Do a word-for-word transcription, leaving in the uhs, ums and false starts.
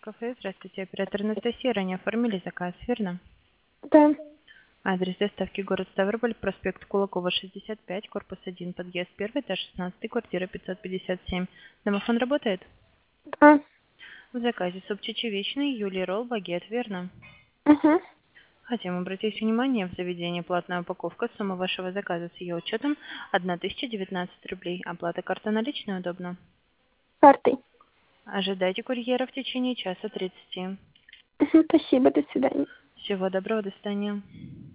Кафе. Здравствуйте, оператор Анастасия. Ранее оформили заказ, верно? Да. Адрес доставки город Ставрополь, проспект Кулакова, шестьдесят пять, корпус один, подъезд один, этаж шестнадцать, квартира пятьсот пятьдесят семь. Домофон работает? Да. В заказе суп чечевичный, Юлий ролл, багет, верно? Угу. Хотим обратить внимание, в заведении платная упаковка, сумма вашего заказа с ее учетом тысяча девятнадцать рублей. Оплата карта наличная удобно. Картой. Ожидайте курьера в течение часа тридцати. Угу. Спасибо. До свидания. Всего доброго, до свидания.